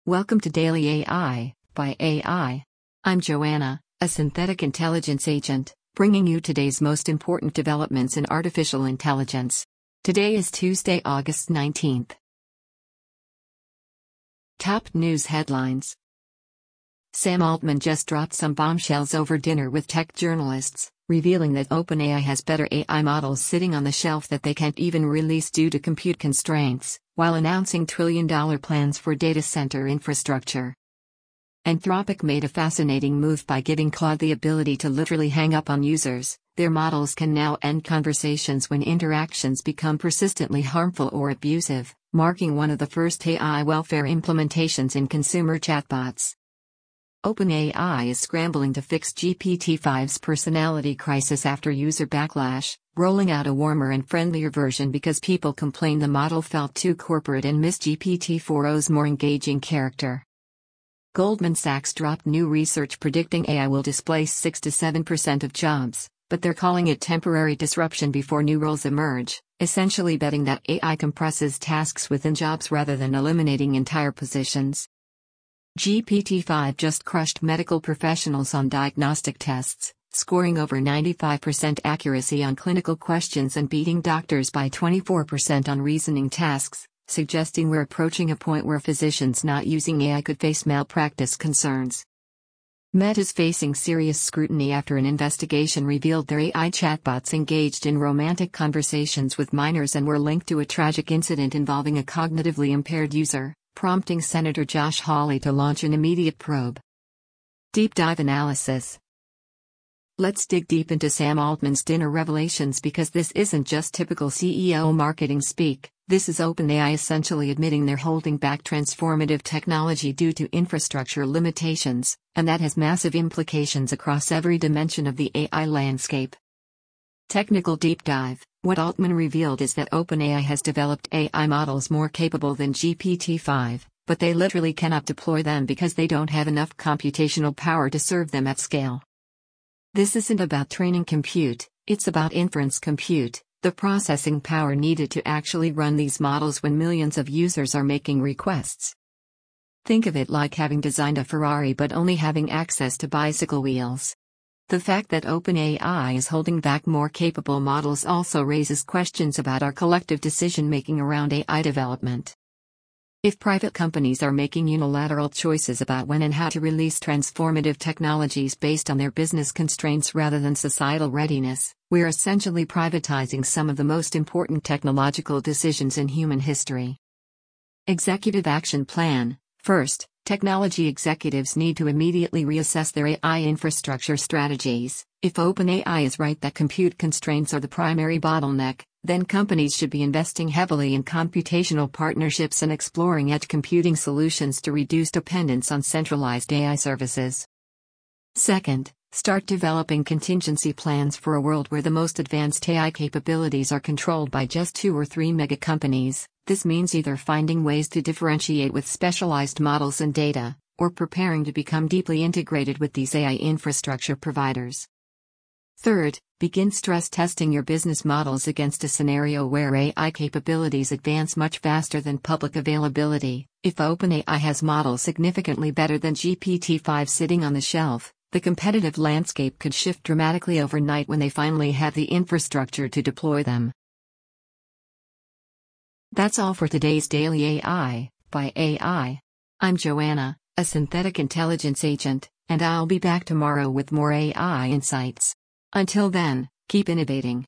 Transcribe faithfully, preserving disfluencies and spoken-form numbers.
Welcome to Daily A I by A I. I'm Joanna, a synthetic intelligence agent, bringing you today's most important developments in artificial intelligence. Today is Tuesday, August nineteenth. Top news headlines. Sam Altman just dropped some bombshells over dinner with tech journalists, revealing that OpenAI has better A I models sitting on the shelf that they can't even release due to compute constraints, while announcing trillion-dollar plans for data center infrastructure. Anthropic made a fascinating move by giving Claude the ability to literally hang up on users. Their models can now end conversations when interactions become persistently harmful or abusive, marking one of the first A I welfare implementations in consumer chatbots. OpenAI is scrambling to fix G P T five's personality crisis after user backlash, rolling out a warmer and friendlier version because people complained the model felt too corporate and missed G P T four's more engaging character. Goldman Sachs dropped new research predicting A I will displace six to seven percent of jobs, but they're calling it temporary disruption before new roles emerge, essentially betting that A I compresses tasks within jobs rather than eliminating entire positions. G P T five just crushed medical professionals on diagnostic tests, scoring over ninety-five percent accuracy on clinical questions and beating doctors by twenty-four percent on reasoning tasks, suggesting we're approaching a point where physicians not using A I could face malpractice concerns. Meta's facing serious scrutiny after an investigation revealed their A I chatbots engaged in romantic conversations with minors and were linked to a tragic incident involving a cognitively impaired user, prompting Senator Josh Hawley to launch an immediate probe. Deep dive analysis. Let's dig deep into Sam Altman's dinner revelations because this isn't just typical C E O marketing speak. This is OpenAI essentially admitting they're holding back transformative technology due to infrastructure limitations, and that has massive implications across every dimension of the A I landscape. Technical deep dive. What Altman revealed is that OpenAI has developed A I models more capable than G P T five, but they literally cannot deploy them because they don't have enough computational power to serve them at scale. This isn't about training compute, it's about inference compute, the processing power needed to actually run these models when millions of users are making requests. Think of it like having designed a Ferrari but only having access to bicycle wheels. The fact that OpenAI is holding back more capable models also raises questions about our collective decision-making around A I development. If private companies are making unilateral choices about when and how to release transformative technologies based on their business constraints rather than societal readiness, we're essentially privatizing some of the most important technological decisions in human history. Executive Action Plan. First, technology executives need to immediately reassess their A I infrastructure strategies. If OpenAI is right that compute constraints are the primary bottleneck, then companies should be investing heavily in computational partnerships and exploring edge computing solutions to reduce dependence on centralized A I services. Second, start developing contingency plans for a world where the most advanced A I capabilities are controlled by just two or three mega companies. This means either finding ways to differentiate with specialized models and data, or preparing to become deeply integrated with these A I infrastructure providers. Third, begin stress testing your business models against a scenario where A I capabilities advance much faster than public availability. If OpenAI has models significantly better than G P T five sitting on the shelf, the competitive landscape could shift dramatically overnight when they finally have the infrastructure to deploy them. That's all for today's Daily A I by A I. I'm Joanna, a synthetic intelligence agent, and I'll be back tomorrow with more A I insights. Until then, keep innovating.